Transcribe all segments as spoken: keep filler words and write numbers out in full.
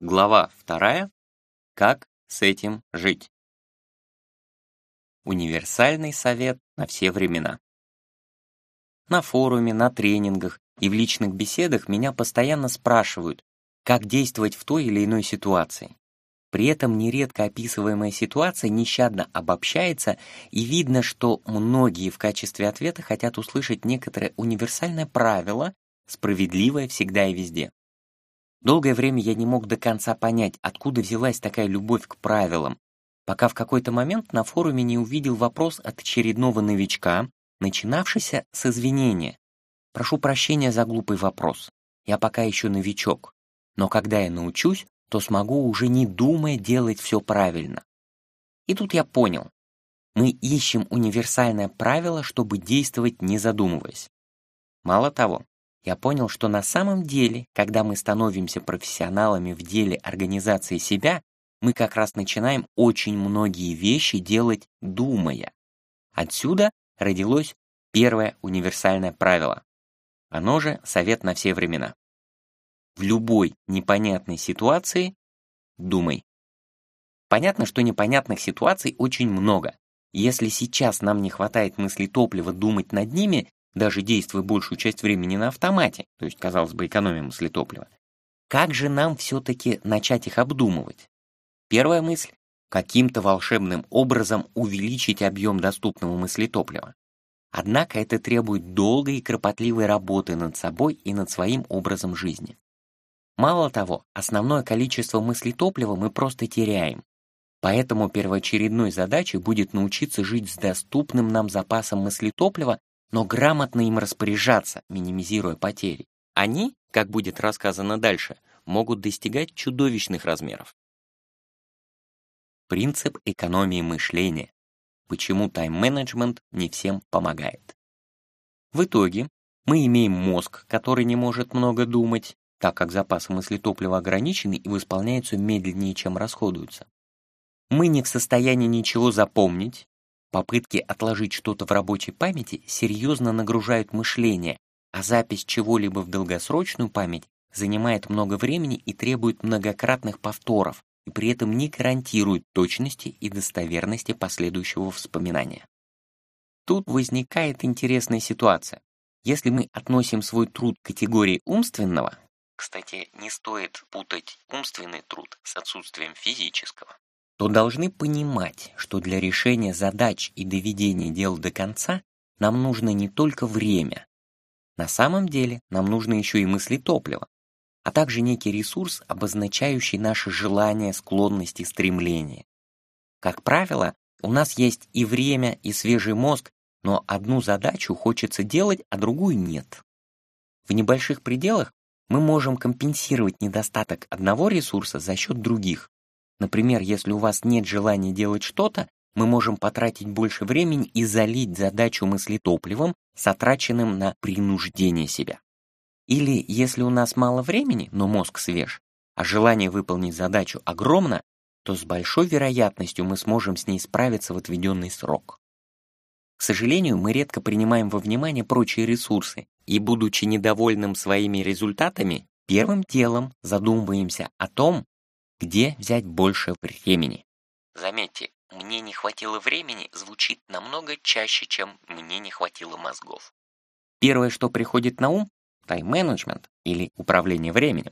Глава вторая. Как с этим жить? Универсальный совет на все времена. На форуме, на тренингах и в личных беседах меня постоянно спрашивают, как действовать в той или иной ситуации. При этом нередко описываемая ситуация нещадно обобщается, и видно, что многие в качестве ответа хотят услышать некоторое универсальное правило, справедливое всегда и везде. Долгое время я не мог до конца понять, откуда взялась такая любовь к правилам, пока в какой-то момент на форуме не увидел вопрос от очередного новичка, начинавшийся с извинения. «Прошу прощения за глупый вопрос. Я пока еще новичок, но когда я научусь, то смогу уже не думая делать все правильно». И тут я понял. Мы ищем универсальное правило, чтобы действовать не задумываясь. Мало того, я понял, что на самом деле, когда мы становимся профессионалами в деле организации себя, мы как раз начинаем очень многие вещи делать думая. Отсюда родилось первое универсальное правило. Оно же совет на все времена. В любой непонятной ситуации думай. Понятно, что непонятных ситуаций очень много. Если сейчас нам не хватает мыслетоплива думать над ними, даже действуя большую часть времени на автомате, то есть, казалось бы, экономия мыслетоплива, как же нам все-таки начать их обдумывать? Первая мысль — каким-то волшебным образом увеличить объем доступного мыслетоплива. Однако это требует долгой и кропотливой работы над собой и над своим образом жизни. Мало того, основное количество мыслетоплива мы просто теряем. Поэтому первоочередной задачей будет научиться жить с доступным нам запасом мыслетоплива, но грамотно им распоряжаться, минимизируя потери. Они, как будет рассказано дальше, могут достигать чудовищных размеров. Принцип экономии мышления. Почему тайм-менеджмент не всем помогает. В итоге мы имеем мозг, который не может много думать, так как запасы мыслетоплива ограничены и восполняются медленнее, чем расходуются. Мы не в состоянии ничего запомнить. Попытки отложить что-то в рабочей памяти серьезно нагружают мышление, а запись чего-либо в долгосрочную память занимает много времени и требует многократных повторов, и при этом не гарантирует точности и достоверности последующего вспоминания. Тут возникает интересная ситуация. Если мы относим свой труд к категории умственного, кстати, не стоит путать умственный труд с отсутствием физического, то должны понимать, что для решения задач и доведения дел до конца нам нужно не только время. На самом деле нам нужно еще и мыслетопливо, а также некий ресурс, обозначающий наши желания, склонности, стремления. Как правило, у нас есть и время, и свежий мозг, но одну задачу хочется делать, а другую нет. В небольших пределах мы можем компенсировать недостаток одного ресурса за счет других. Например, если у вас нет желания делать что-то, мы можем потратить больше времени и залить задачу мыслетопливом, затраченным на принуждение себя. Или, если у нас мало времени, но мозг свеж, а желание выполнить задачу огромно, то с большой вероятностью мы сможем с ней справиться в отведенный срок. К сожалению, мы редко принимаем во внимание прочие ресурсы, и, будучи недовольным своими результатами, первым делом задумываемся о том, где взять больше времени. Заметьте, «мне не хватило времени» звучит намного чаще, чем «мне не хватило мозгов». Первое, что приходит на ум — тайм-менеджмент или управление временем.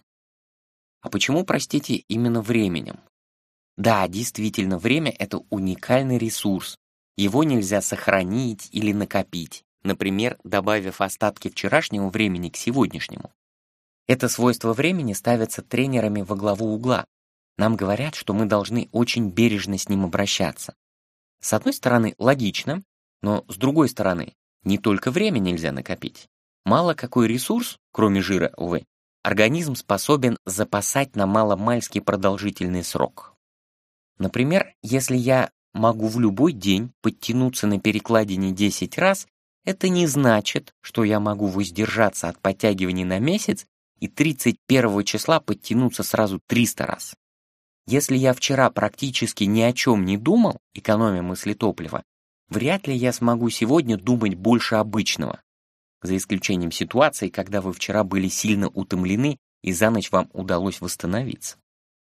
А почему, простите, именно временем? Да, действительно, время — это уникальный ресурс. Его нельзя сохранить или накопить, например, добавив остатки вчерашнего времени к сегодняшнему. Это свойство времени ставится тренерами во главу угла. Нам говорят, что мы должны очень бережно с ним обращаться. С одной стороны, логично, но с другой стороны, не только время нельзя накопить. Мало какой ресурс, кроме жира, увы, организм способен запасать на маломальски продолжительный срок. Например, если я могу в любой день подтянуться на перекладине десять раз, это не значит, что я могу воздержаться от подтягиваний на месяц и тридцать первого числа подтянуться сразу триста раз. Если я вчера практически ни о чем не думал, экономя мыслетоплива, вряд ли я смогу сегодня думать больше обычного, за исключением ситуации, когда вы вчера были сильно утомлены и за ночь вам удалось восстановиться.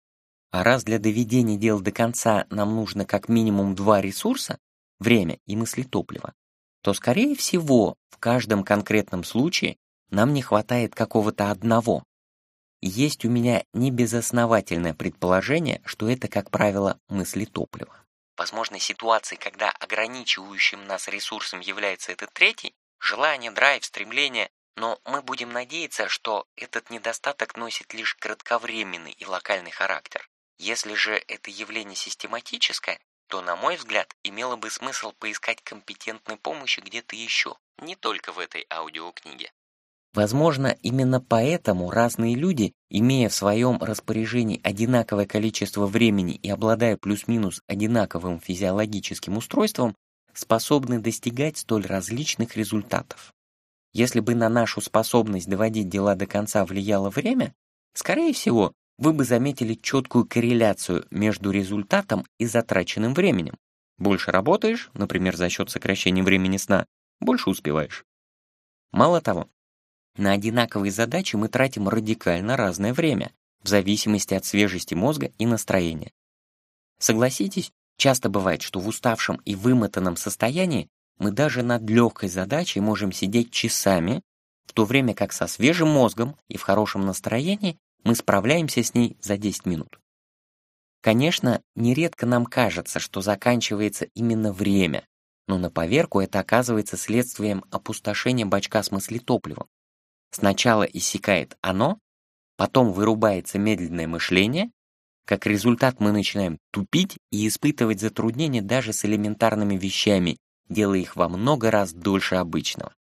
А раз для доведения дел до конца нам нужно как минимум два ресурса — время и мыслетопливо, то, скорее всего, в каждом конкретном случае нам не хватает какого-то одного. Есть у меня небезосновательное предположение, что это, как правило, мыслетопливо. Возможно, ситуации, когда ограничивающим нас ресурсом является этот третий, желание, драйв, стремление, но мы будем надеяться, что этот недостаток носит лишь кратковременный и локальный характер. Если же это явление систематическое, то, на мой взгляд, имело бы смысл поискать компетентной помощи где-то еще, не только в этой аудиокниге. Возможно, именно поэтому разные люди, имея в своем распоряжении одинаковое количество времени и обладая плюс-минус одинаковым физиологическим устройством, способны достигать столь различных результатов. Если бы на нашу способность доводить дела до конца влияло время, скорее всего, вы бы заметили четкую корреляцию между результатом и затраченным временем. Больше работаешь, например, за счет сокращения времени сна, больше успеваешь. Мало того, на одинаковые задачи мы тратим радикально разное время, в зависимости от свежести мозга и настроения. Согласитесь, часто бывает, что в уставшем и вымотанном состоянии мы даже над легкой задачей можем сидеть часами, в то время как со свежим мозгом и в хорошем настроении мы справляемся с ней за десять минут. Конечно, нередко нам кажется, что заканчивается именно время, но на поверку это оказывается следствием опустошения бачка с мыслетопливом. Сначала иссякает оно, потом вырубается медленное мышление, как результат мы начинаем тупить и испытывать затруднения даже с элементарными вещами, делая их во много раз дольше обычного.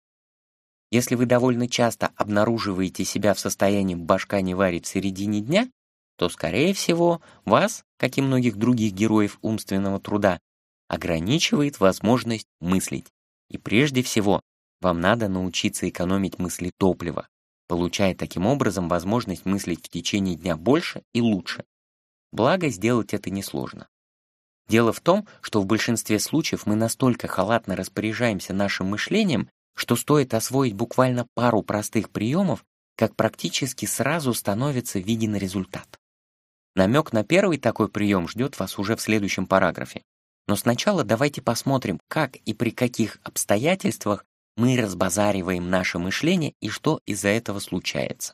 Если вы довольно часто обнаруживаете себя в состоянии «башка не варит» в середине дня, то, скорее всего, вас, как и многих других героев умственного труда, ограничивает возможность мыслить. И прежде всего, вам надо научиться экономить мыслетопливо, получая таким образом возможность мыслить в течение дня больше и лучше. Благо, сделать это несложно. Дело в том, что в большинстве случаев мы настолько халатно распоряжаемся нашим мышлением, что стоит освоить буквально пару простых приемов, как практически сразу становится виден результат. Намек на первый такой прием ждет вас уже в следующем параграфе. Но сначала давайте посмотрим, как и при каких обстоятельствах мы разбазариваем наше мышление и что из-за этого случается.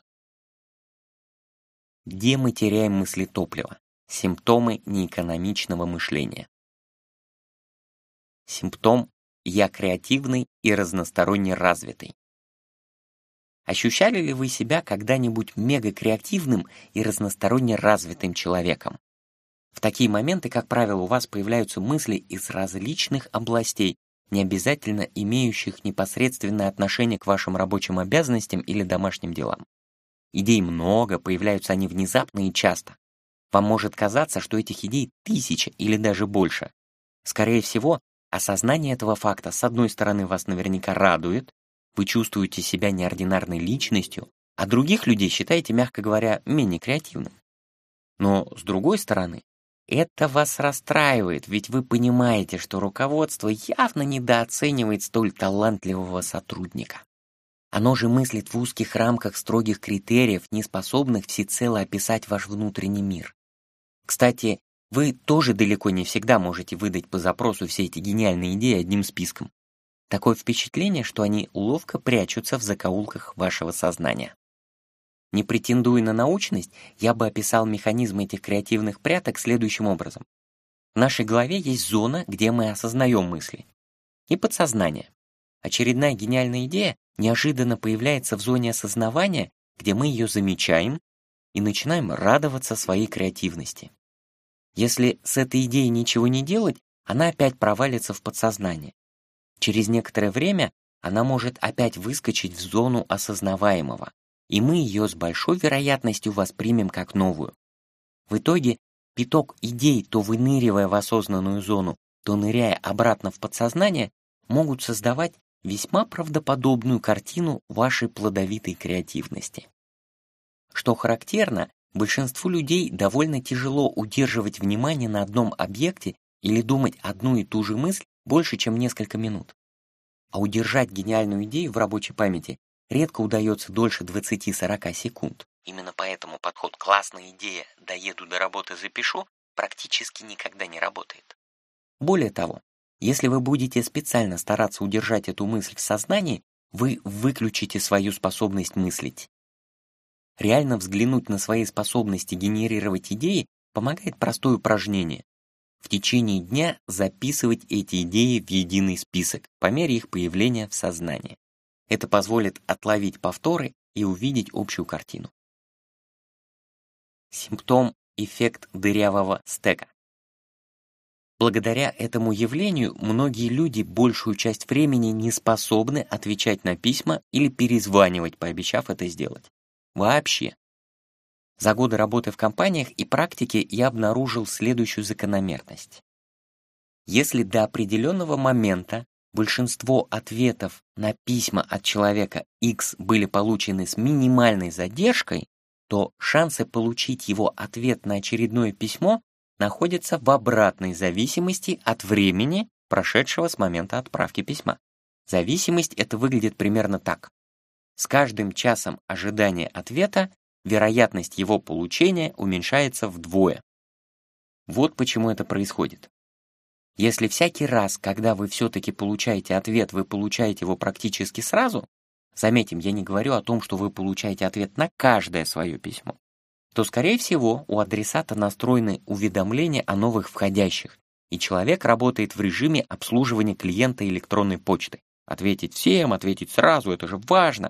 Где мы теряем мыслетопливо? Симптомы неэкономичного мышления. Симптом «я креативный и разносторонне развитый». Ощущали ли вы себя когда-нибудь мегакреативным и разносторонне развитым человеком? В такие моменты, как правило, у вас появляются мысли из различных областей, не обязательно имеющих непосредственное отношение к вашим рабочим обязанностям или домашним делам. Идей много, появляются они внезапно и часто. Вам может казаться, что этих идей тысяча или даже больше. Скорее всего, осознание этого факта с одной стороны вас наверняка радует, вы чувствуете себя неординарной личностью, а других людей считаете, мягко говоря, менее креативным. Но с другой стороны, это вас расстраивает, ведь вы понимаете, что руководство явно недооценивает столь талантливого сотрудника. Оно же мыслит в узких рамках строгих критериев, не способных всецело описать ваш внутренний мир. Кстати, вы тоже далеко не всегда можете выдать по запросу все эти гениальные идеи одним списком. Такое впечатление, что они ловко прячутся в закоулках вашего сознания. Не претендуя на научность, я бы описал механизм этих креативных пряток следующим образом. В нашей голове есть зона, где мы осознаем мысли. И подсознание. Очередная гениальная идея неожиданно появляется в зоне осознавания, где мы ее замечаем и начинаем радоваться своей креативности. Если с этой идеей ничего не делать, она опять провалится в подсознание. Через некоторое время она может опять выскочить в зону осознаваемого, и мы ее с большой вероятностью воспримем как новую. В итоге пяток идей, то выныривая в осознанную зону, то ныряя обратно в подсознание, могут создавать весьма правдоподобную картину вашей плодовитой креативности. Что характерно, большинству людей довольно тяжело удерживать внимание на одном объекте или думать одну и ту же мысль больше, чем несколько минут. А удержать гениальную идею в рабочей памяти редко удается дольше двадцати-сорока секунд. Именно поэтому подход «классная идея, доеду до работы, запишу» практически никогда не работает. Более того, если вы будете специально стараться удержать эту мысль в сознании, вы выключите свою способность мыслить. Реально взглянуть на свои способности генерировать идеи помогает простое упражнение. В течение дня записывать эти идеи в единый список по мере их появления в сознании. Это позволит отловить повторы и увидеть общую картину. Симптом эффект дырявого стека. Благодаря этому явлению многие люди большую часть времени не способны отвечать на письма или перезванивать, пообещав это сделать. Вообще. За годы работы в компаниях и практике я обнаружил следующую закономерность. Если до определенного момента большинство ответов на письма от человека X были получены с минимальной задержкой, то шансы получить его ответ на очередное письмо находятся в обратной зависимости от времени, прошедшего с момента отправки письма. Зависимость это выглядит примерно так. С каждым часом ожидания ответа вероятность его получения уменьшается вдвое. Вот почему это происходит. Если всякий раз, когда вы все-таки получаете ответ, вы получаете его практически сразу, заметим, я не говорю о том, что вы получаете ответ на каждое свое письмо, то, скорее всего, у адресата настроены уведомления о новых входящих, и человек работает в режиме обслуживания клиента электронной почты. Ответить всем, ответить сразу, это же важно.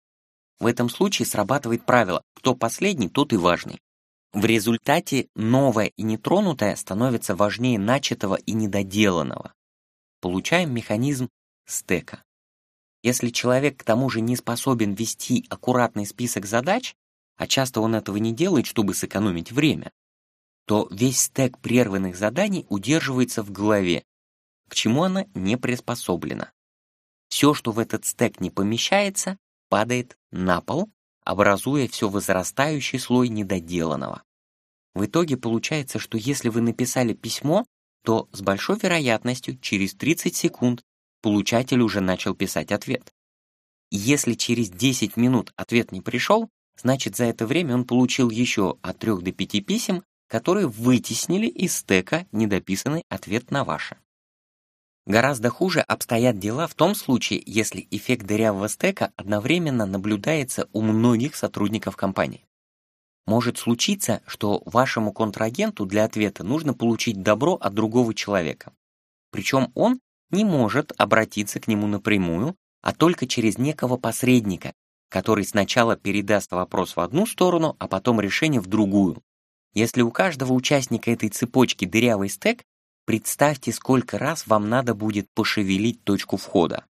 В этом случае срабатывает правило «кто последний, тот и важный». В результате новое и нетронутое становится важнее начатого и недоделанного. Получаем механизм стека. Если человек к тому же не способен вести аккуратный список задач, а часто он этого не делает, чтобы сэкономить время, то весь стек прерванных заданий удерживается в голове, к чему она не приспособлена. Все, что в этот стек не помещается, падает на пол, образуя все возрастающий слой недоделанного. В итоге получается, что если вы написали письмо, то с большой вероятностью через тридцать секунд получатель уже начал писать ответ. Если через десять минут ответ не пришел, значит за это время он получил еще от трёх до пяти писем, которые вытеснили из стека недописанный ответ на ваше. Гораздо хуже обстоят дела в том случае, если эффект дырявого стека одновременно наблюдается у многих сотрудников компании. Может случиться, что вашему контрагенту для ответа нужно получить добро от другого человека. Причем он не может обратиться к нему напрямую, а только через некого посредника, который сначала передаст вопрос в одну сторону, а потом решение в другую. Если у каждого участника этой цепочки дырявый стек, представьте, сколько раз вам надо будет пошевелить точку входа.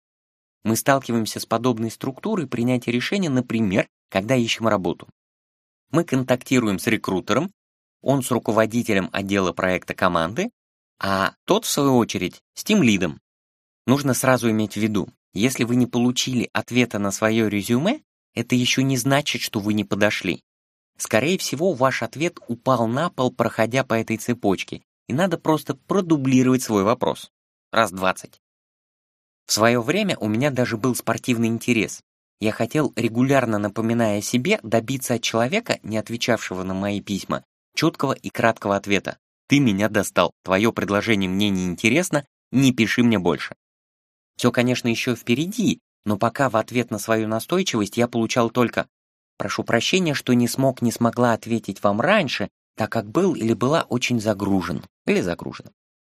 Мы сталкиваемся с подобной структурой принятия решения, например, когда ищем работу. Мы контактируем с рекрутером, он с руководителем отдела проекта команды, а тот, в свою очередь, с тимлидом. Нужно сразу иметь в виду, если вы не получили ответа на свое резюме, это еще не значит, что вы не подошли. Скорее всего, ваш ответ упал на пол, проходя по этой цепочке, и надо просто продублировать свой вопрос. Раз двадцать. В свое время у меня даже был спортивный интерес. Я хотел, регулярно напоминая о себе, добиться от человека, не отвечавшего на мои письма, четкого и краткого ответа. «Ты меня достал, твое предложение мне не интересно, не пиши мне больше». Все, конечно, еще впереди, но пока в ответ на свою настойчивость я получал только «прошу прощения, что не смог, не смогла ответить вам раньше, так как был или была очень загружен» или загружена.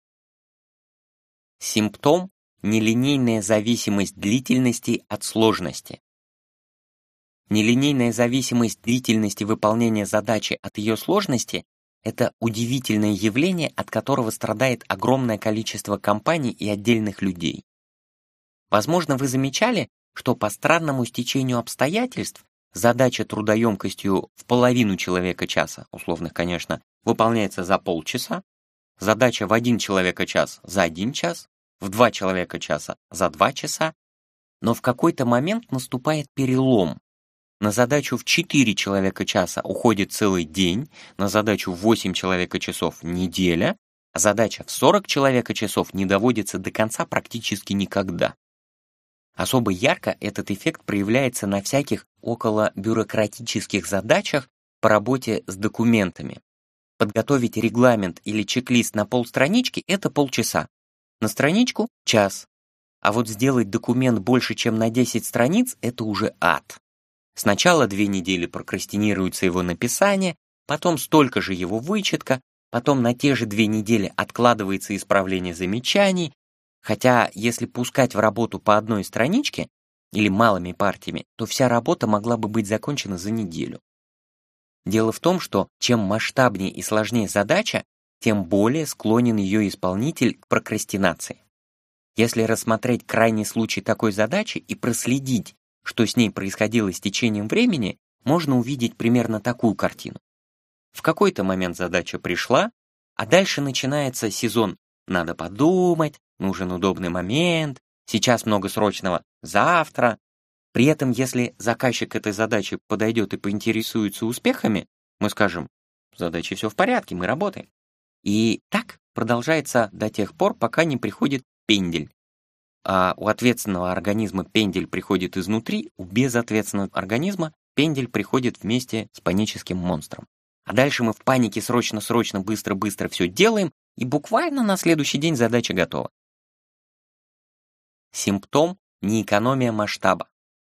Симптом – нелинейная зависимость длительности от сложности. Нелинейная зависимость длительности выполнения задачи от ее сложности – это удивительное явление, от которого страдает огромное количество компаний и отдельных людей. Возможно, вы замечали, что по странному стечению обстоятельств задача трудоемкостью в половину человека часа, условных, конечно, выполняется за полчаса, задача в один человека час за один час, в два человека часа за два часа, но в какой-то момент наступает перелом. На задачу в четыре человека часа уходит целый день, на задачу в восемь человека часов неделя, а задача в сорок человека часов не доводится до конца практически никогда. Особо ярко этот эффект проявляется на всяких околобюрократических задачах по работе с документами. Подготовить регламент или чек-лист на полстранички – это полчаса. На страничку – час. А вот сделать документ больше, чем на десять страниц – это уже ад. Сначала две недели прокрастинируется его написание, потом столько же его вычетка, потом на те же две недели откладывается исправление замечаний, хотя если пускать в работу по одной страничке или малыми партиями, то вся работа могла бы быть закончена за неделю. Дело в том, что чем масштабнее и сложнее задача, тем более склонен ее исполнитель к прокрастинации. Если рассмотреть крайний случай такой задачи и проследить, что с ней происходило с течением времени, можно увидеть примерно такую картину. В какой-то момент задача пришла, а дальше начинается сезон «надо подумать», «нужен удобный момент», «сейчас много срочного», «завтра». При этом, если заказчик этой задачи подойдет и поинтересуется успехами, мы скажем: «С задачей все в порядке, мы работаем». И так продолжается до тех пор, пока не приходит пендель. А у ответственного организма пендель приходит изнутри, у безответственного организма пендель приходит вместе с паническим монстром. А дальше мы в панике срочно-срочно, быстро-быстро все делаем, и буквально на следующий день задача готова. Симптом – неэкономия масштаба.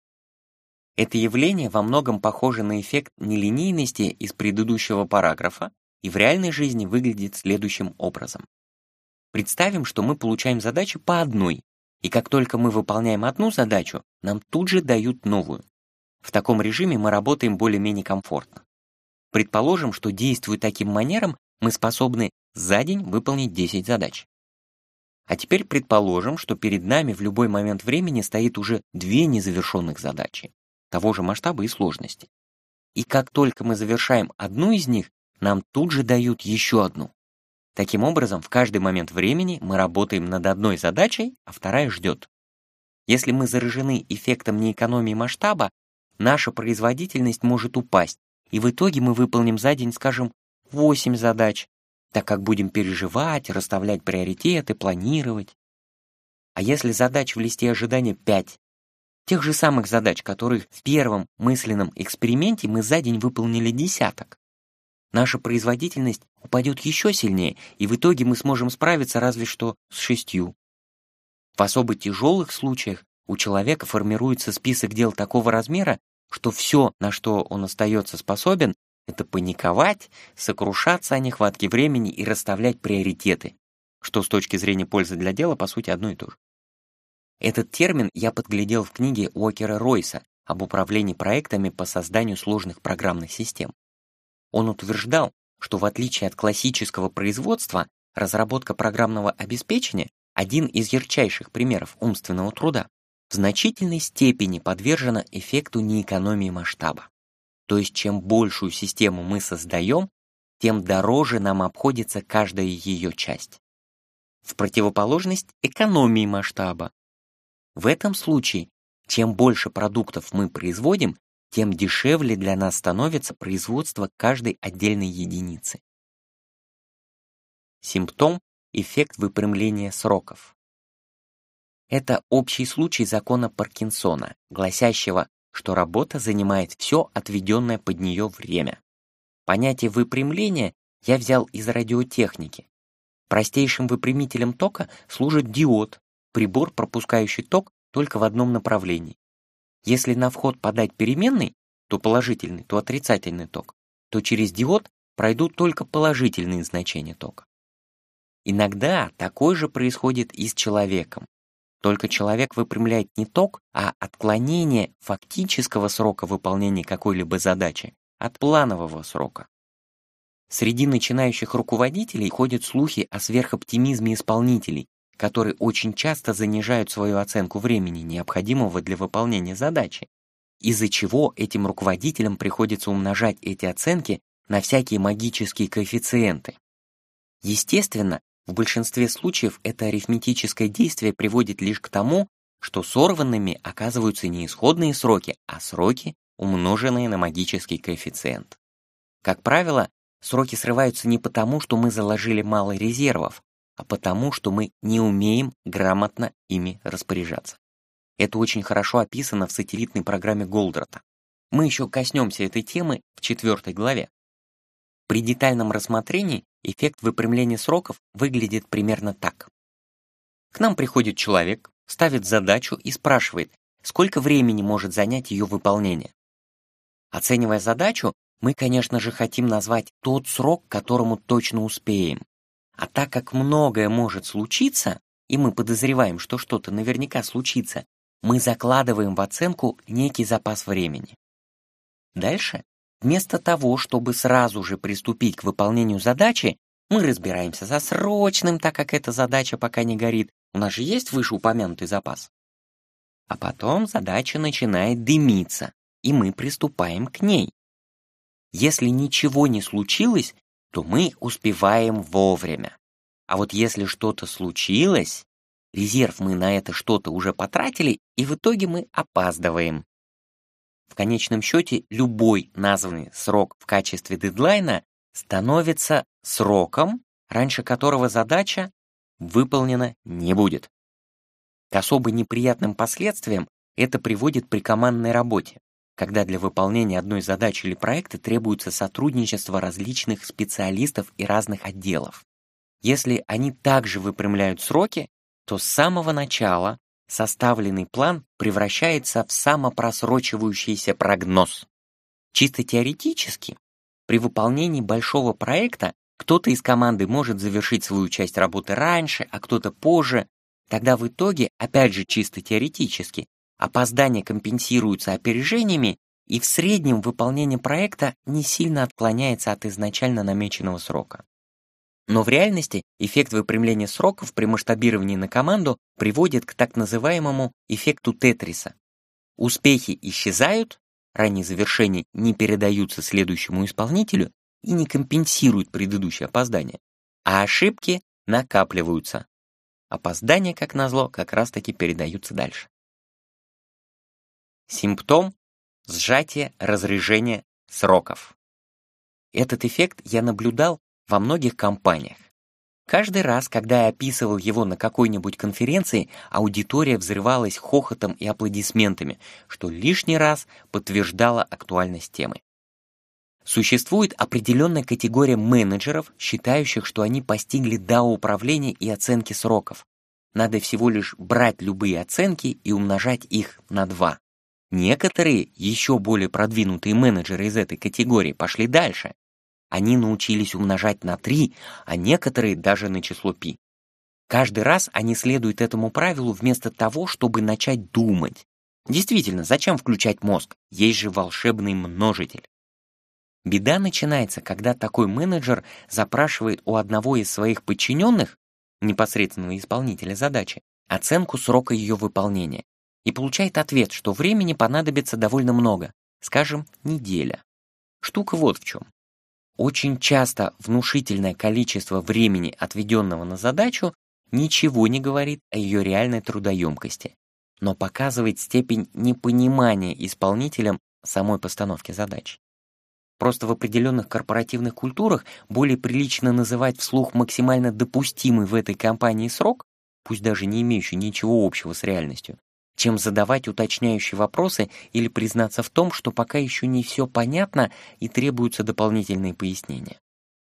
Это явление во многом похоже на эффект нелинейности из предыдущего параграфа и в реальной жизни выглядит следующим образом. Представим, что мы получаем задачи по одной, и как только мы выполняем одну задачу, нам тут же дают новую. В таком режиме мы работаем более-менее комфортно. Предположим, что, действуя таким манером, мы способны за день выполнить десять задач. А теперь предположим, что перед нами в любой момент времени стоит уже две незавершенных задачи, того же масштаба и сложности. И как только мы завершаем одну из них, нам тут же дают еще одну. Таким образом, в каждый момент времени мы работаем над одной задачей, а вторая ждет. Если мы заражены эффектом неэкономии масштаба, наша производительность может упасть, и в итоге мы выполним за день, скажем, восемь задач, так как будем переживать, расставлять приоритеты, планировать. А если задач в листе ожидания пять, тех же самых задач, которых в первом мысленном эксперименте мы за день выполнили десяток, наша производительность упадет еще сильнее, и в итоге мы сможем справиться разве что с шестью. В особо тяжелых случаях у человека формируется список дел такого размера, что все, на что он остается способен, это паниковать, сокрушаться о нехватке времени и расставлять приоритеты, что с точки зрения пользы для дела, по сути, одно и то же. Этот термин я подглядел в книге Уокера Ройса об управлении проектами по созданию сложных программных систем. Он утверждал, что в отличие от классического производства, разработка программного обеспечения – один из ярчайших примеров умственного труда, в значительной степени подвержена эффекту неэкономии масштаба. То есть, чем большую систему мы создаем, тем дороже нам обходится каждая ее часть. В противоположность экономии масштаба. В этом случае, чем больше продуктов мы производим, тем дешевле для нас становится производство каждой отдельной единицы. Симптом – эффект выпрямления сроков. Это общий случай закона Паркинсона, гласящего, что работа занимает все отведенное под нее время. Понятие выпрямления я взял из радиотехники. Простейшим выпрямителем тока служит диод, прибор, пропускающий ток только в одном направлении. Если на вход подать переменный, то положительный, то отрицательный ток, то через диод пройдут только положительные значения тока. Иногда такое же происходит и с человеком. Только человек выпрямляет не ток, а отклонение фактического срока выполнения какой-либо задачи от планового срока. Среди начинающих руководителей ходят слухи о сверхоптимизме исполнителей, которые очень часто занижают свою оценку времени, необходимого для выполнения задачи, из-за чего этим руководителям приходится умножать эти оценки на всякие магические коэффициенты. Естественно, в большинстве случаев это арифметическое действие приводит лишь к тому, что сорванными оказываются не исходные сроки, а сроки, умноженные на магический коэффициент. Как правило, сроки срываются не потому, что мы заложили мало резервов, а потому, что мы не умеем грамотно ими распоряжаться. Это очень хорошо описано в сателлитной программе Голдрата. Мы еще коснемся этой темы в четвертой главе. При детальном рассмотрении эффект выпрямления сроков выглядит примерно так. К нам приходит человек, ставит задачу и спрашивает, сколько времени может занять ее выполнение. Оценивая задачу, мы, конечно же, хотим назвать тот срок, к которому точно успеем. А так как многое может случиться, и мы подозреваем, что что-то наверняка случится, мы закладываем в оценку некий запас времени. Дальше, вместо того, чтобы сразу же приступить к выполнению задачи, мы разбираемся со срочным, так как эта задача пока не горит. У нас же есть вышеупомянутый запас. А потом задача начинает дымиться, и мы приступаем к ней. Если ничего не случилось, то мы успеваем вовремя. А вот если что-то случилось, резерв мы на это что-то уже потратили, и в итоге мы опаздываем. В конечном счете, любой названный срок в качестве дедлайна становится сроком, раньше которого задача выполнена не будет. К особо неприятным последствиям это приводит при командной работе, когда для выполнения одной задачи или проекта требуется сотрудничество различных специалистов и разных отделов. Если они также выпрямляют сроки, то с самого начала составленный план превращается в самопросрочивающийся прогноз. Чисто теоретически, при выполнении большого проекта кто-то из команды может завершить свою часть работы раньше, а кто-то позже. Тогда в итоге, опять же чисто теоретически, опоздания компенсируются опережениями, и в среднем выполнение проекта не сильно отклоняется от изначально намеченного срока. Но в реальности эффект выпрямления сроков при масштабировании на команду приводит к так называемому эффекту Тетриса. Успехи исчезают, ранние завершения не передаются следующему исполнителю и не компенсируют предыдущее опоздание, а ошибки накапливаются. Опоздания, как назло, как раз-таки передаются дальше. Симптом – сжатие, разрежение сроков. Этот эффект я наблюдал во многих компаниях. Каждый раз, когда я описывал его на какой-нибудь конференции, аудитория взрывалась хохотом и аплодисментами, что лишний раз подтверждало актуальность темы. Существует определенная категория менеджеров, считающих, что они постигли дао управления и оценки сроков. Надо всего лишь брать любые оценки и умножать их на два. Некоторые, еще более продвинутые менеджеры из этой категории пошли дальше. Они научились умножать на три, а некоторые даже на число π. Каждый раз они следуют этому правилу вместо того, чтобы начать думать. Действительно, зачем включать мозг? Есть же волшебный множитель. Беда начинается, когда такой менеджер запрашивает у одного из своих подчиненных, непосредственного исполнителя задачи, оценку срока ее выполнения и получает ответ, что времени понадобится довольно много, скажем, неделя. Штука вот в чем. Очень часто внушительное количество времени, отведенного на задачу, ничего не говорит о ее реальной трудоемкости, но показывает степень непонимания исполнителем самой постановки задач. Просто в определенных корпоративных культурах более прилично называть вслух максимально допустимый в этой компании срок, пусть даже не имеющий ничего общего с реальностью, чем задавать уточняющие вопросы или признаться в том, что пока еще не все понятно и требуются дополнительные пояснения.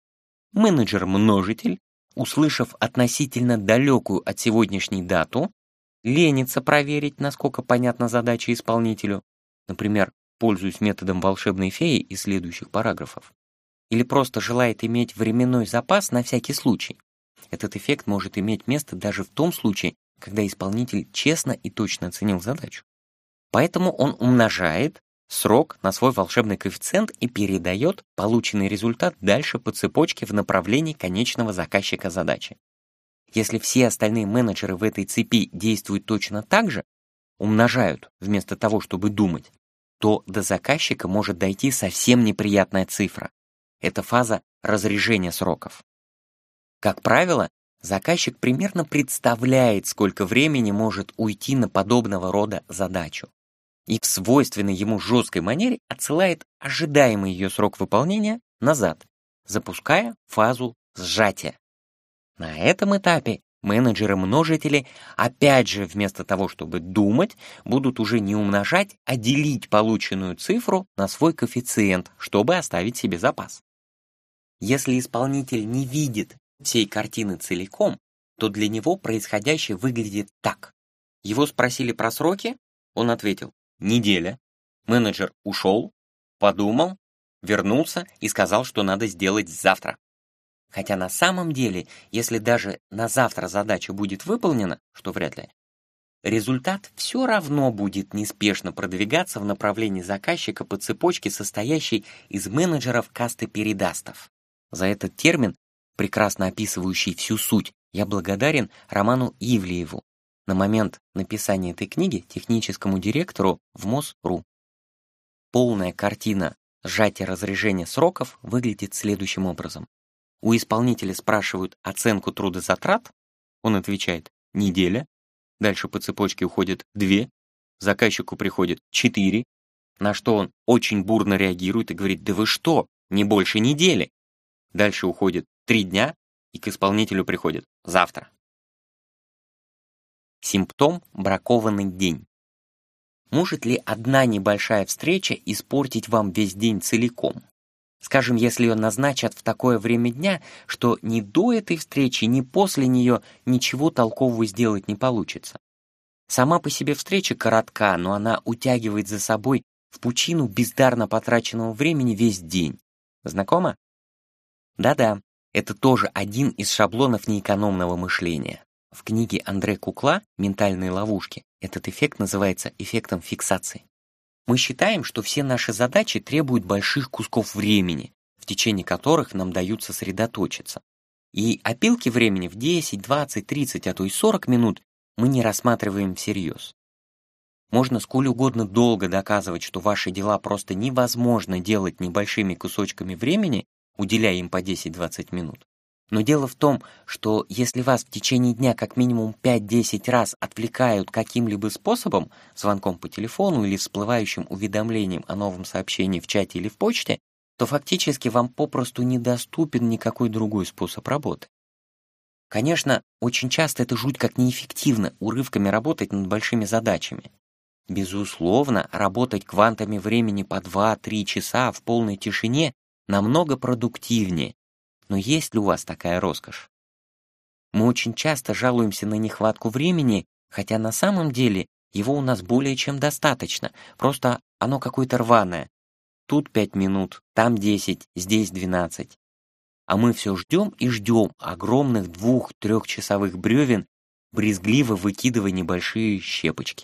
Менеджер-множитель, услышав относительно далекую от сегодняшней дату, ленится проверить, насколько понятна задача исполнителю, например, пользуясь методом волшебной феи из следующих параграфов, или просто желает иметь временной запас на всякий случай. Этот эффект может иметь место даже в том случае, когда исполнитель честно и точно оценил задачу. Поэтому он умножает срок на свой волшебный коэффициент и передает полученный результат дальше по цепочке в направлении конечного заказчика задачи. Если все остальные менеджеры в этой цепи действуют точно так же, умножают вместо того, чтобы думать, то до заказчика может дойти совсем неприятная цифра. Это фаза разрежения сроков. Как правило, заказчик примерно представляет, сколько времени может уйти на подобного рода задачу, и в свойственной ему жесткой манере отсылает ожидаемый ее срок выполнения назад, запуская фазу сжатия. На этом этапе Менеджеры-множители, опять же, вместо того, чтобы думать, будут уже не умножать, а делить полученную цифру на свой коэффициент, чтобы оставить себе запас. Если исполнитель не видит всей картины целиком, то для него происходящее выглядит так. Его спросили про сроки, он ответил «неделя». Менеджер ушел, подумал, вернулся и сказал, что надо сделать завтра. Хотя на самом деле, если даже на завтра задача будет выполнена, что вряд ли, результат все равно будет неспешно продвигаться в направлении заказчика по цепочке, состоящей из менеджеров касты передастов. За этот термин, прекрасно описывающий всю суть, я благодарен Роману Ивлееву, на момент написания этой книги техническому директору в МОЗ.ру. Полная картина сжатия разрежения сроков выглядит следующим образом. У исполнителя спрашивают оценку трудозатрат, он отвечает «неделя», дальше по цепочке уходит две, заказчику приходит четыре, на что он очень бурно реагирует и говорит «да вы что, не больше недели». Дальше уходит три дня, и к исполнителю приходит «завтра». Симптом – бракованный день. Может ли одна небольшая встреча испортить вам весь день целиком? Скажем, если ее назначат в такое время дня, что ни до этой встречи, ни после нее ничего толкового сделать не получится. Сама по себе встреча коротка, но она утягивает за собой в пучину бездарно потраченного времени весь день. Знакомо? Да-да, это тоже один из шаблонов неэкономного мышления. В книге Андре Кукла «Ментальные ловушки» этот эффект называется эффектом фиксации. Мы считаем, что все наши задачи требуют больших кусков времени, в течение которых нам дают сосредоточиться. И опилки времени в десять, двадцать, тридцать, а то и сорок минут мы не рассматриваем всерьез. Можно сколь угодно долго доказывать, что ваши дела просто невозможно делать небольшими кусочками времени, уделяя им по десять-двадцать минут. Но дело в том, что если вас в течение дня как минимум пять-десять раз отвлекают каким-либо способом, звонком по телефону или всплывающим уведомлением о новом сообщении в чате или в почте, то фактически вам попросту недоступен никакой другой способ работы. Конечно, очень часто это жуть как неэффективно урывками работать над большими задачами. Безусловно, работать квантами времени по два-три часа в полной тишине намного продуктивнее. Но есть ли у вас такая роскошь? Мы очень часто жалуемся на нехватку времени, хотя на самом деле его у нас более чем достаточно, просто оно какое-то рваное. Тут пять минут, там десять, здесь двенадцать. А мы все ждем и ждем огромных двух-трехчасовых бревен, брезгливо выкидывая небольшие щепочки.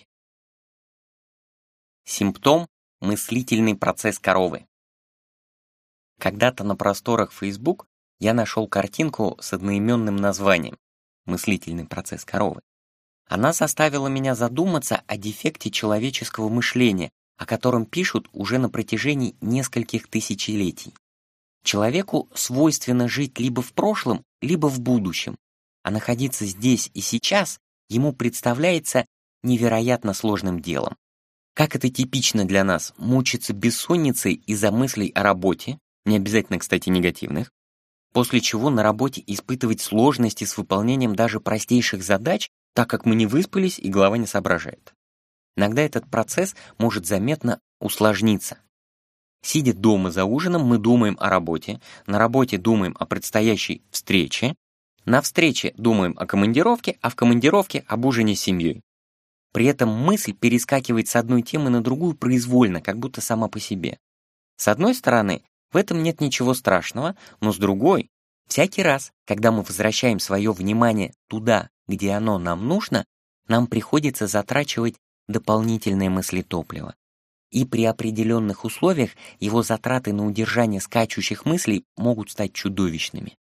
Симптом – мыслительный процесс коровы. Когда-то на просторах Facebook я нашел картинку с одноименным названием «Мыслительный процесс коровы». Она заставила меня задуматься о дефекте человеческого мышления, о котором пишут уже на протяжении нескольких тысячелетий. Человеку свойственно жить либо в прошлом, либо в будущем, а находиться здесь и сейчас ему представляется невероятно сложным делом. Как это типично для нас, мучиться бессонницей из-за мыслей о работе, не обязательно, кстати, негативных, после чего на работе испытывать сложности с выполнением даже простейших задач, так как мы не выспались и голова не соображает. Иногда этот процесс может заметно усложниться. Сидя дома за ужином, мы думаем о работе, на работе думаем о предстоящей встрече, на встрече думаем о командировке, а в командировке об ужине с семьей. При этом мысль перескакивает с одной темы на другую произвольно, как будто сама по себе. С одной стороны, в этом нет ничего страшного, но с другой, всякий раз, когда мы возвращаем свое внимание туда, где оно нам нужно, нам приходится затрачивать дополнительное мыслетопливо. И при определенных условиях его затраты на удержание скачущих мыслей могут стать чудовищными.